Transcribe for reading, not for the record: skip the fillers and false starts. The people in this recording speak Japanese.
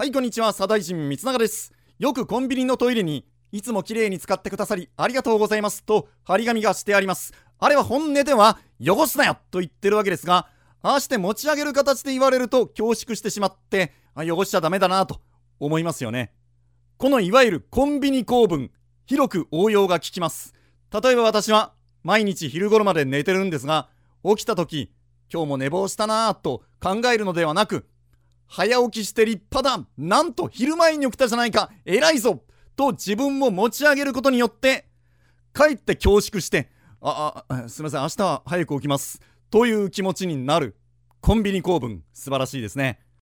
はい、こんにちは。左大臣光永です。よくコンビニのトイレにいつもきれいに使ってくださりありがとうございますと張り紙がしてあります。あれは本音では汚すなよと言ってるわけですが、ああして持ち上げる形で言われると恐縮してしまって、汚しちゃダメだなと思いますよね。このいわゆるコンビニ構文、広く応用が効きます。例えば私は毎日昼頃まで寝てるんですが、起きた時今日も寝坊したなぁと考えるのではなく、早起きして立派だ、なんと昼前に起きたじゃないか、偉いぞと自分も持ち上げることによって、かえって恐縮して、すいません、明日は早く起きますという気持ちになる。コンビニ構文、素晴らしいですね。